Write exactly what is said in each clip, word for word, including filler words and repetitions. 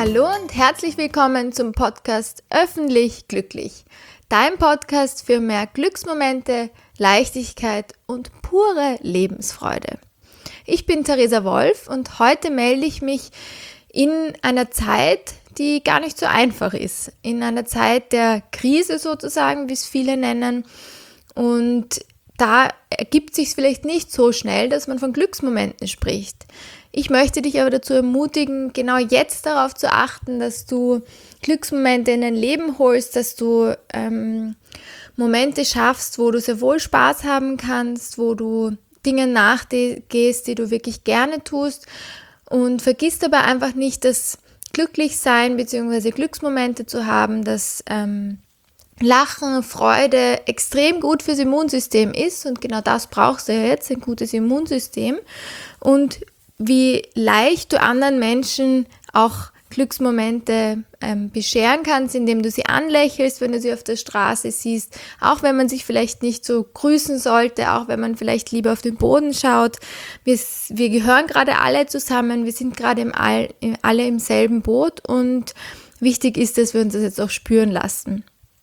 Hallo und herzlich willkommen zum Podcast Öffentlich Glücklich, dein Podcast für mehr Glücksmomente, Leichtigkeit und pure Lebensfreude. Ich bin Theresa Wolf und heute melde ich mich in einer Zeit, die gar nicht so einfach ist, in einer Zeit der Krise sozusagen, wie es viele nennen, und da ergibt sich vielleicht nicht so schnell, dass man von Glücksmomenten spricht. Ich möchte dich aber dazu ermutigen, genau jetzt darauf zu achten, dass du Glücksmomente in dein Leben holst, dass du ähm, Momente schaffst, wo du sehr wohl Spaß haben kannst, wo du Dinge nachgehst, die du wirklich gerne tust, und vergiss dabei einfach nicht, dass Glücklichsein bzw. Glücksmomente zu haben, dass ähm, Lachen, Freude extrem gut fürs Immunsystem ist, und genau das brauchst du ja jetzt, ein gutes Immunsystem, und wie leicht du anderen Menschen auch Glücksmomente ähm, bescheren kannst, indem du sie anlächelst, wenn du sie auf der Straße siehst, auch wenn man sich vielleicht nicht so grüßen sollte, auch wenn man vielleicht lieber auf den Boden schaut. Wir, wir gehören gerade alle zusammen, wir sind gerade im All, alle im selben Boot, und wichtig ist, dass wir uns das jetzt auch spüren lassen.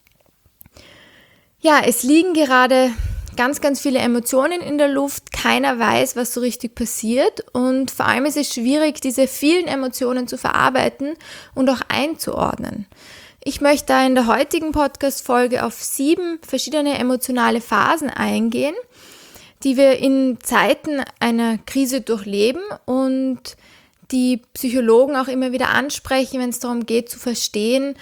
Ja, es liegen gerade ganz, ganz viele Emotionen in der Luft. Keiner weiß, was so richtig passiert, und vor allem ist es schwierig, diese vielen Emotionen zu verarbeiten und auch einzuordnen. Ich möchte da in der heutigen Podcast-Folge auf sieben verschiedene emotionale Phasen eingehen, die wir in Zeiten einer Krise durchleben und die Psychologen auch immer wieder ansprechen, wenn es darum geht zu verstehen,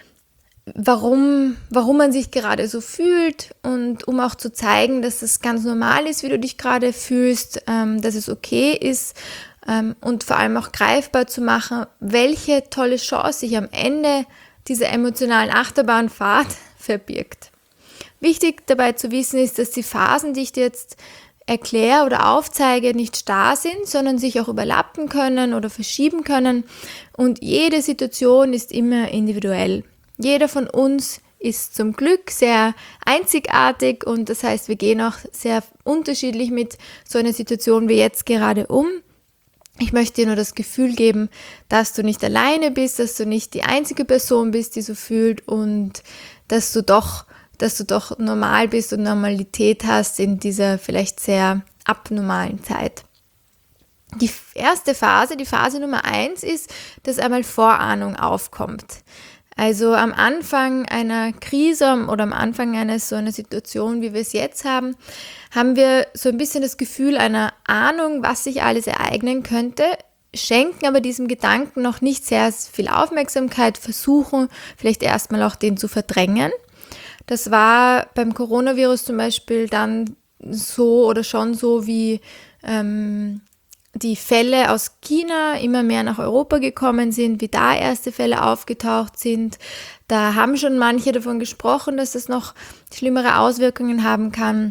Warum, warum man sich gerade so fühlt, und um auch zu zeigen, dass es ganz normal ist, wie du dich gerade fühlst, ähm, dass es okay ist, ähm, und vor allem auch greifbar zu machen, welche tolle Chance sich am Ende dieser emotionalen Achterbahnfahrt verbirgt. Wichtig dabei zu wissen ist, dass die Phasen, die ich dir jetzt erkläre oder aufzeige, nicht starr sind, sondern sich auch überlappen können oder verschieben können, und jede Situation ist immer individuell. Jeder von uns ist zum Glück sehr einzigartig, und das heißt, wir gehen auch sehr unterschiedlich mit so einer Situation wie jetzt gerade um. Ich möchte dir nur das Gefühl geben, dass du nicht alleine bist, dass du nicht die einzige Person bist, die so fühlt, und dass du doch, dass du doch normal bist und Normalität hast in dieser vielleicht sehr abnormalen Zeit. Die erste Phase, die Phase Nummer eins ist, dass einmal Vorahnung aufkommt. Also am Anfang einer Krise oder am Anfang einer so einer Situation, wie wir es jetzt haben, haben wir so ein bisschen das Gefühl einer Ahnung, was sich alles ereignen könnte, schenken aber diesem Gedanken noch nicht sehr viel Aufmerksamkeit, versuchen vielleicht erstmal auch den zu verdrängen. Das war beim Coronavirus zum Beispiel dann so oder schon so, wie ähm, die Fälle aus China immer mehr nach Europa gekommen sind, wie da erste Fälle aufgetaucht sind. Da haben schon manche davon gesprochen, dass das noch schlimmere Auswirkungen haben kann.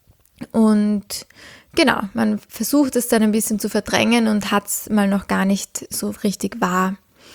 Und genau, man versucht es dann ein bisschen zu verdrängen und hat es mal noch gar nicht so richtig wahr.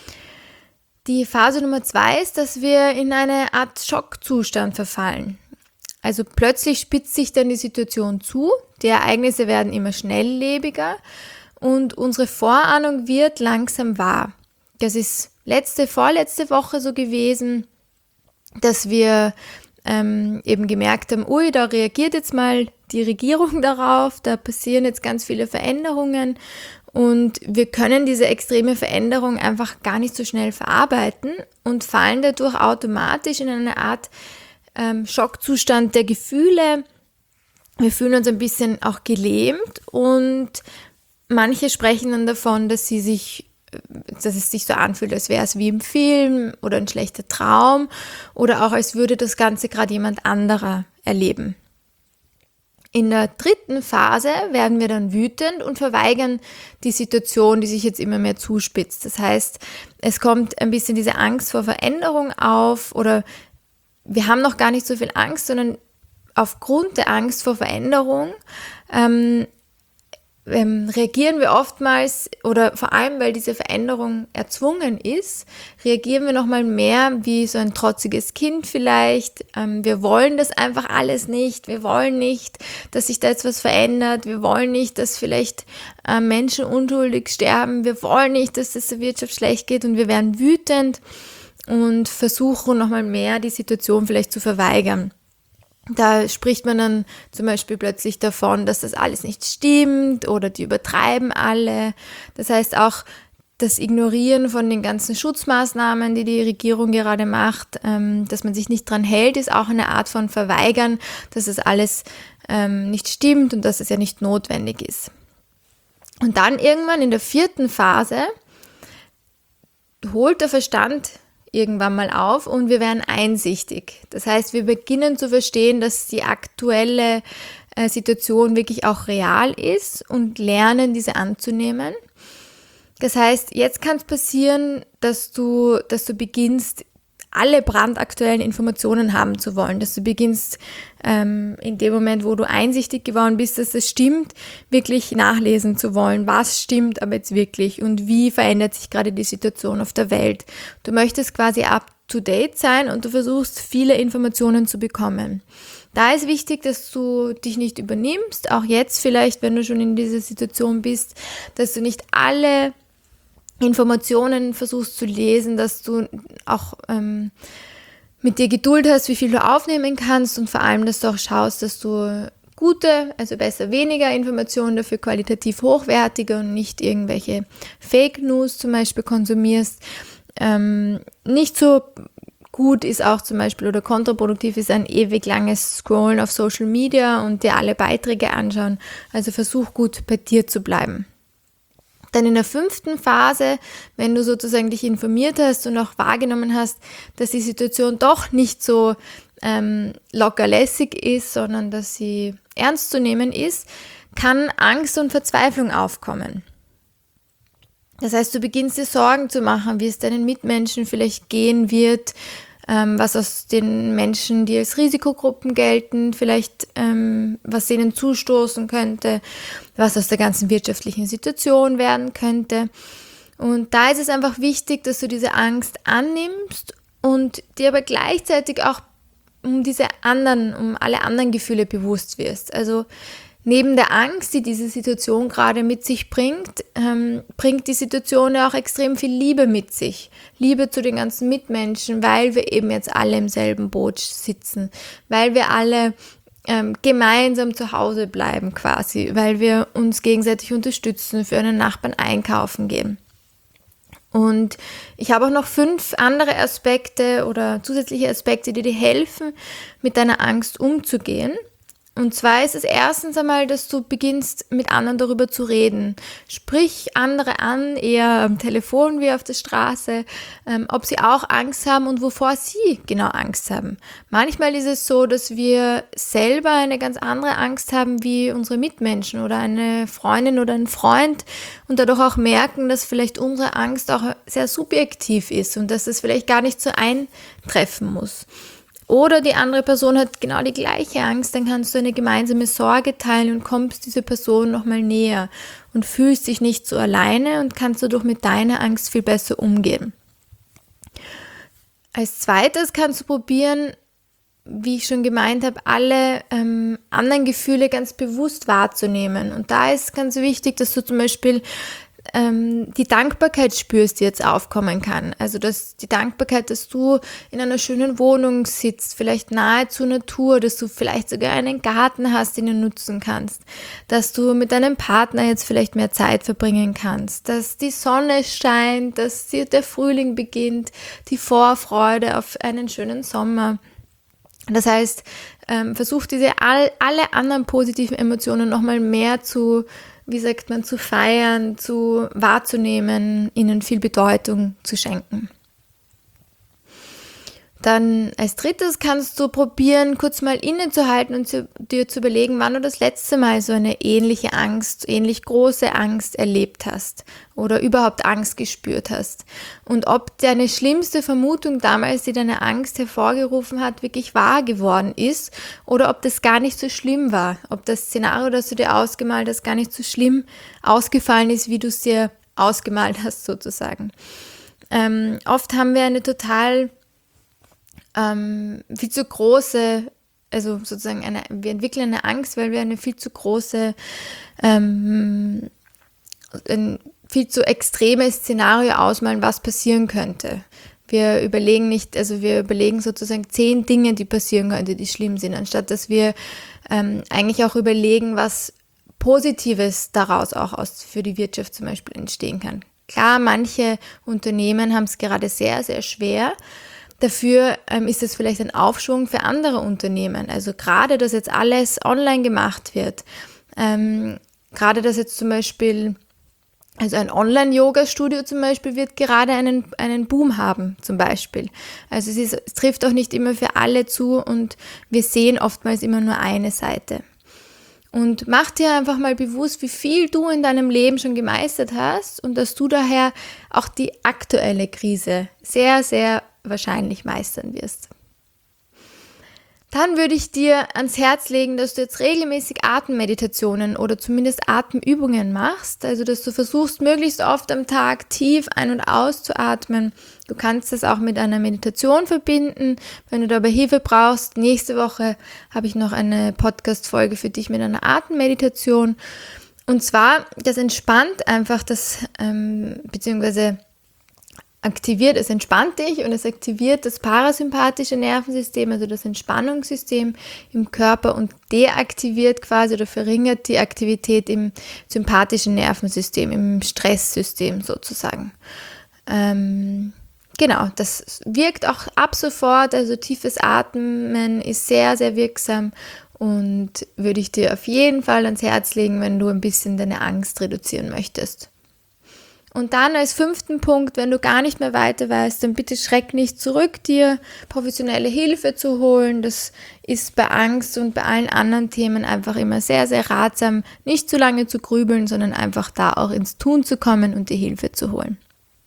Die Phase Nummer zwei ist, dass wir in eine Art Schockzustand verfallen. Also plötzlich spitzt sich dann die Situation zu, die Ereignisse werden immer schnelllebiger, und unsere Vorahnung wird langsam wahr. Das ist letzte, vorletzte Woche so gewesen, dass wir ähm, eben gemerkt haben, ui, da reagiert jetzt mal die Regierung darauf, da passieren jetzt ganz viele Veränderungen, und wir können diese extreme Veränderung einfach gar nicht so schnell verarbeiten und fallen dadurch automatisch in eine Art ähm, Schockzustand der Gefühle. Wir fühlen uns ein bisschen auch gelähmt, und manche sprechen dann davon, dass sie sich, dass es sich so anfühlt, als wäre es wie im Film oder ein schlechter Traum, oder auch als würde das Ganze gerade jemand anderer erleben. In der dritten Phase werden wir dann wütend und verweigern die Situation, die sich jetzt immer mehr zuspitzt. Das heißt, es kommt ein bisschen diese Angst vor Veränderung auf, oder wir haben noch gar nicht so viel Angst, sondern aufgrund der Angst vor Veränderung ähm, ähm, reagieren wir oftmals, oder vor allem, weil diese Veränderung erzwungen ist, reagieren wir nochmal mehr wie so ein trotziges Kind vielleicht. Ähm, wir wollen das einfach alles nicht. Wir wollen nicht, dass sich da jetzt was verändert. Wir wollen nicht, dass vielleicht äh, Menschen unschuldig sterben. Wir wollen nicht, dass es der Wirtschaft schlecht geht, und wir werden wütend und versuchen nochmal mehr die Situation vielleicht zu verweigern. Da spricht man dann zum Beispiel plötzlich davon, dass das alles nicht stimmt oder die übertreiben alle. Das heißt auch das Ignorieren von den ganzen Schutzmaßnahmen, die die Regierung gerade macht, ähm, dass man sich nicht dran hält, ist auch eine Art von Verweigern, dass das alles ähm, nicht stimmt und dass es ja nicht notwendig ist. Und dann irgendwann in der vierten Phase holt der Verstand irgendwann mal auf und wir werden einsichtig. Das heißt, wir beginnen zu verstehen, dass die aktuelle äh, Situation wirklich auch real ist und lernen, diese anzunehmen. Das heißt, jetzt kann es passieren, dass du, dass du beginnst, alle brandaktuellen Informationen haben zu wollen, dass du beginnst, ähm, in dem Moment, wo du einsichtig geworden bist, dass es stimmt, wirklich nachlesen zu wollen, was stimmt aber jetzt wirklich und wie verändert sich gerade die Situation auf der Welt. Du möchtest quasi up to date sein und du versuchst, viele Informationen zu bekommen. Da ist wichtig, dass du dich nicht übernimmst, auch jetzt vielleicht, wenn du schon in dieser Situation bist, dass du nicht alle Informationen versuchst zu lesen, dass du auch ähm, mit dir Geduld hast, wie viel du aufnehmen kannst, und vor allem, dass du auch schaust, dass du gute, also besser weniger Informationen, dafür qualitativ hochwertige und nicht irgendwelche Fake News zum Beispiel konsumierst. Ähm, nicht so gut ist auch zum Beispiel oder kontraproduktiv ist ein ewig langes Scrollen auf Social Media und dir alle Beiträge anschauen. Also versuch gut bei dir zu bleiben. Dann in der fünften Phase, wenn du sozusagen dich informiert hast und auch wahrgenommen hast, dass die Situation doch nicht so ähm, lockerlässig ist, sondern dass sie ernst zu nehmen ist, kann Angst und Verzweiflung aufkommen. Das heißt, du beginnst dir Sorgen zu machen, wie es deinen Mitmenschen vielleicht gehen wird, ähm, was aus den Menschen, die als Risikogruppen gelten, vielleicht ähm, was denen zustoßen könnte, was aus der ganzen wirtschaftlichen Situation werden könnte. Und da ist es einfach wichtig, dass du diese Angst annimmst und dir aber gleichzeitig auch um diese anderen, um alle anderen Gefühle bewusst wirst. Also neben der Angst, die diese Situation gerade mit sich bringt, ähm, bringt die Situation ja auch extrem viel Liebe mit sich. Liebe zu den ganzen Mitmenschen, weil wir eben jetzt alle im selben Boot sitzen, weil wir alle ähm, gemeinsam zu Hause bleiben quasi, weil wir uns gegenseitig unterstützen, für einen Nachbarn einkaufen gehen. Und ich habe auch noch fünf andere Aspekte oder zusätzliche Aspekte, die dir helfen, mit deiner Angst umzugehen. Und zwar ist es erstens einmal, dass du beginnst, mit anderen darüber zu reden. Sprich andere an, eher am Telefon wie auf der Straße, ähm, ob sie auch Angst haben und wovor sie genau Angst haben. Manchmal ist es so, dass wir selber eine ganz andere Angst haben wie unsere Mitmenschen oder eine Freundin oder ein Freund und dadurch auch merken, dass vielleicht unsere Angst auch sehr subjektiv ist und dass es vielleicht gar nicht so eintreffen muss. Oder die andere Person hat genau die gleiche Angst, dann kannst du eine gemeinsame Sorge teilen und kommst dieser Person nochmal näher und fühlst dich nicht so alleine und kannst dadurch mit deiner Angst viel besser umgehen. Als zweites kannst du probieren, wie ich schon gemeint habe, alle ähm, anderen Gefühle ganz bewusst wahrzunehmen. Und da ist ganz wichtig, dass du zum Beispiel ähm, die Dankbarkeit spürst, die jetzt aufkommen kann. Also dass die Dankbarkeit, dass du in einer schönen Wohnung sitzt, vielleicht nahe zur Natur, dass du vielleicht sogar einen Garten hast, den du nutzen kannst, dass du mit deinem Partner jetzt vielleicht mehr Zeit verbringen kannst, dass die Sonne scheint, dass der Frühling beginnt, die Vorfreude auf einen schönen Sommer. Das heißt, ähm, versuch diese all, alle anderen positiven Emotionen nochmal mehr zu, wie sagt man, zu feiern, zu wahrzunehmen, ihnen viel Bedeutung zu schenken. Dann als drittes kannst du probieren, kurz mal innezuhalten und zu, dir zu überlegen, wann du das letzte Mal so eine ähnliche Angst, ähnlich große Angst erlebt hast oder überhaupt Angst gespürt hast. Und ob deine schlimmste Vermutung damals, die deine Angst hervorgerufen hat, wirklich wahr geworden ist oder ob das gar nicht so schlimm war. Ob das Szenario, das du dir ausgemalt hast, gar nicht so schlimm ausgefallen ist, wie du es dir ausgemalt hast sozusagen. Ähm, oft haben wir eine total ähm, viel zu große, also sozusagen eine, wir entwickeln eine Angst, weil wir eine viel zu große, ähm, ein viel zu extremes Szenario ausmalen, was passieren könnte. Wir überlegen nicht, also wir überlegen sozusagen zehn Dinge, die passieren könnten, die schlimm sind, anstatt dass wir ähm, eigentlich auch überlegen, was Positives daraus auch aus, für die Wirtschaft zum Beispiel entstehen kann. Klar, manche Unternehmen haben es gerade sehr, sehr schwer. Dafür ähm, ist es vielleicht ein Aufschwung für andere Unternehmen. Also gerade, dass jetzt alles online gemacht wird. Ähm, gerade, dass jetzt zum Beispiel, also ein Online-Yoga-Studio zum Beispiel wird gerade einen, einen Boom haben zum Beispiel. Also es, ist, es trifft auch nicht immer für alle zu und wir sehen oftmals immer nur eine Seite. Und mach dir einfach mal bewusst, wie viel du in deinem Leben schon gemeistert hast und dass du daher auch die aktuelle Krise sehr, sehr wahrscheinlich meistern wirst. Dann würde ich dir ans Herz legen, dass du jetzt regelmäßig Atemmeditationen oder zumindest Atemübungen machst. Also, dass du versuchst, möglichst oft am Tag tief ein- und auszuatmen. Du kannst das auch mit einer Meditation verbinden. Wenn du dabei Hilfe brauchst, nächste Woche habe ich noch eine Podcast-Folge für dich mit einer Atemmeditation. Und zwar, das entspannt einfach das, ähm, beziehungsweise aktiviert, es entspannt dich und es aktiviert das parasympathische Nervensystem, also das Entspannungssystem im Körper und deaktiviert quasi oder verringert die Aktivität im sympathischen Nervensystem, im Stresssystem sozusagen. Ähm, genau, das wirkt auch ab sofort, also tiefes Atmen ist sehr, sehr wirksam und würde ich dir auf jeden Fall ans Herz legen, wenn du ein bisschen deine Angst reduzieren möchtest. Und dann als fünften Punkt, wenn du gar nicht mehr weiter weißt, dann bitte schreck nicht zurück, dir professionelle Hilfe zu holen. Das ist bei Angst und bei allen anderen Themen einfach immer sehr, sehr ratsam, nicht zu lange zu grübeln, sondern einfach da auch ins Tun zu kommen und die Hilfe zu holen.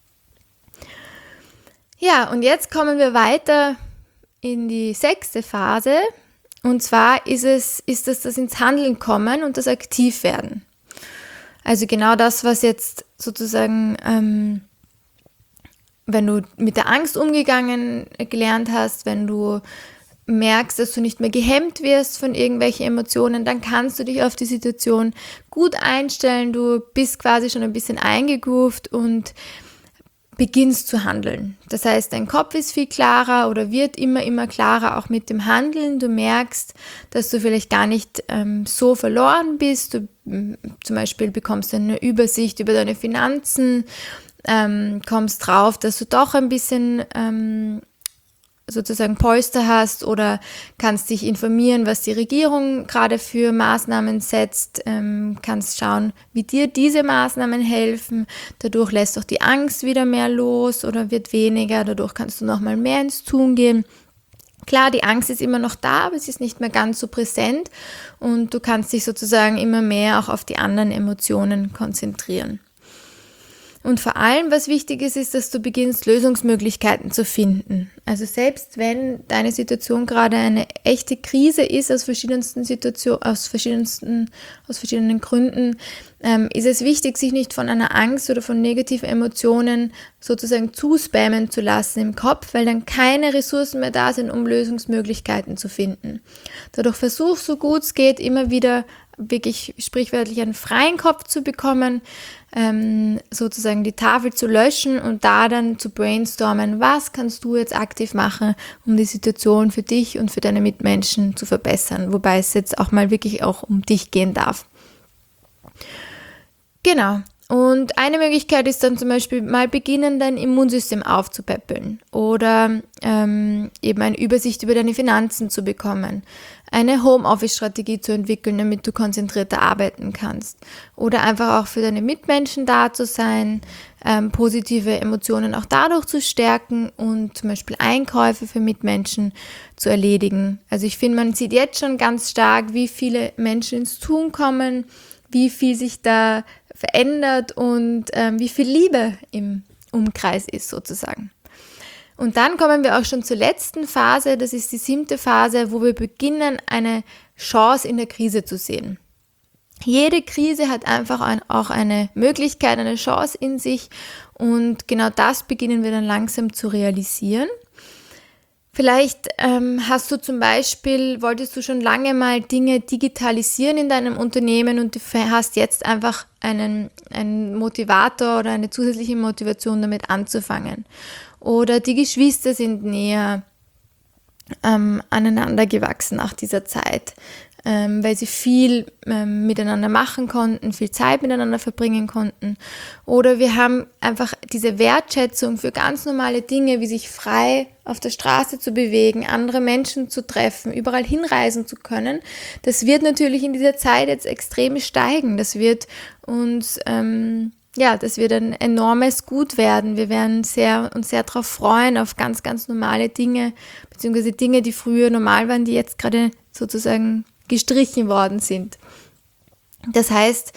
Ja, und jetzt kommen wir weiter in die sechste Phase. Und zwar ist es, ist es das ins Handeln kommen und das Aktivwerden. Also genau das, was jetzt sozusagen, ähm, wenn du mit der Angst umgegangen gelernt hast, wenn du merkst, dass du nicht mehr gehemmt wirst von irgendwelchen Emotionen, dann kannst du dich auf die Situation gut einstellen. Du bist quasi schon ein bisschen eingegroovt und beginnst zu handeln. Das heißt, dein Kopf ist viel klarer oder wird immer, immer klarer, auch mit dem Handeln. Du merkst, dass du vielleicht gar nicht ähm, so verloren bist. Du ähm, zum Beispiel bekommst eine Übersicht über deine Finanzen, ähm, kommst drauf, dass du doch ein bisschen ähm, sozusagen Polster hast oder kannst dich informieren, was die Regierung gerade für Maßnahmen setzt, ähm, kannst schauen, wie dir diese Maßnahmen helfen. Dadurch lässt auch die Angst wieder mehr los oder wird weniger. Dadurch kannst du nochmal mehr ins Tun gehen. Klar, die Angst ist immer noch da, aber sie ist nicht mehr ganz so präsent und du kannst dich sozusagen immer mehr auch auf die anderen Emotionen konzentrieren. Und vor allem, was wichtig ist, ist, dass du beginnst, Lösungsmöglichkeiten zu finden. Also selbst wenn deine Situation gerade eine echte Krise ist, aus verschiedensten Situationen, aus verschiedensten, aus verschiedenen Gründen, ähm, ist es wichtig, sich nicht von einer Angst oder von negativen Emotionen sozusagen zuspammen zu lassen im Kopf, weil dann keine Ressourcen mehr da sind, um Lösungsmöglichkeiten zu finden. Dadurch versuch, so gut es geht, immer wieder wirklich sprichwörtlich einen freien Kopf zu bekommen, ähm, sozusagen die Tafel zu löschen und da dann zu brainstormen, was kannst du jetzt aktiv machen, um die Situation für dich und für deine Mitmenschen zu verbessern, wobei es jetzt auch mal wirklich auch um dich gehen darf. Genau. Und eine Möglichkeit ist dann zum Beispiel mal beginnen, dein Immunsystem aufzupäppeln oder ähm, eben eine Übersicht über deine Finanzen zu bekommen, eine Homeoffice-Strategie zu entwickeln, damit du konzentrierter arbeiten kannst oder einfach auch für deine Mitmenschen da zu sein, ähm, positive Emotionen auch dadurch zu stärken und zum Beispiel Einkäufe für Mitmenschen zu erledigen. Also ich finde, man sieht jetzt schon ganz stark, wie viele Menschen ins Tun kommen, wie viel sich da verändert und ähm, wie viel Liebe im Umkreis ist sozusagen. Und dann kommen wir auch schon zur letzten Phase, das ist die siebte Phase, wo wir beginnen, eine Chance in der Krise zu sehen. Jede Krise hat einfach ein, auch eine Möglichkeit, eine Chance in sich und genau das beginnen wir dann langsam zu realisieren. Vielleicht ähm, hast du zum Beispiel, wolltest du schon lange mal Dinge digitalisieren in deinem Unternehmen und du hast jetzt einfach einen, einen Motivator oder eine zusätzliche Motivation damit anzufangen. Oder die Geschwister sind näher ähm, aneinander gewachsen nach dieser Zeit, ähm, weil sie viel ähm, miteinander machen konnten, viel Zeit miteinander verbringen konnten. Oder wir haben einfach diese Wertschätzung für ganz normale Dinge, wie sich frei auf der Straße zu bewegen, andere Menschen zu treffen, überall hinreisen zu können. Das wird natürlich in dieser Zeit jetzt extrem steigen. Das wird uns... Ähm, Ja, das wird ein enormes Gut werden. Wir werden sehr, uns sehr darauf freuen, auf ganz, ganz normale Dinge, beziehungsweise Dinge, die früher normal waren, die jetzt gerade sozusagen gestrichen worden sind. Das heißt,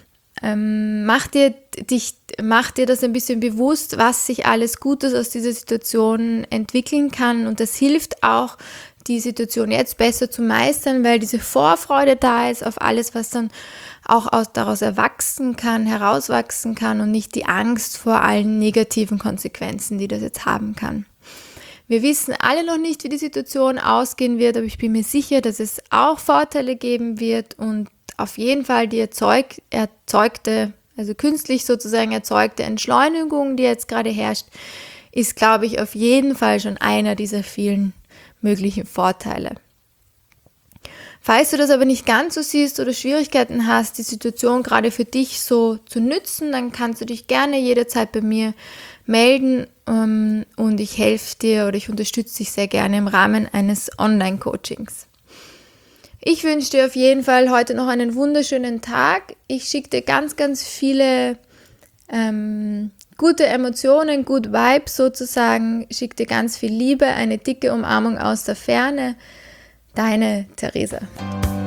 ähm, mach dir, dich, mach dir das ein bisschen bewusst, was sich alles Gutes aus dieser Situation entwickeln kann. Und das hilft auch, die Situation jetzt besser zu meistern, weil diese Vorfreude da ist auf alles, was dann auch aus, daraus erwachsen kann, herauswachsen kann und nicht die Angst vor allen negativen Konsequenzen, die das jetzt haben kann. Wir wissen alle noch nicht, wie die Situation ausgehen wird, aber ich bin mir sicher, dass es auch Vorteile geben wird und auf jeden Fall die erzeug, erzeugte, also künstlich sozusagen erzeugte Entschleunigung, die jetzt gerade herrscht, ist, glaube ich, auf jeden Fall schon einer dieser vielen möglichen Vorteile. Falls du das aber nicht ganz so siehst oder Schwierigkeiten hast, die Situation gerade für dich so zu nützen, dann kannst du dich gerne jederzeit bei mir melden ähm, und ich helfe dir oder ich unterstütze dich sehr gerne im Rahmen eines Online-Coachings. Ich wünsche dir auf jeden Fall heute noch einen wunderschönen Tag. Ich schicke dir ganz, ganz viele ähm, gute Emotionen, good Vibes sozusagen. Ich schicke dir ganz viel Liebe, eine dicke Umarmung aus der Ferne. Deine Theresa.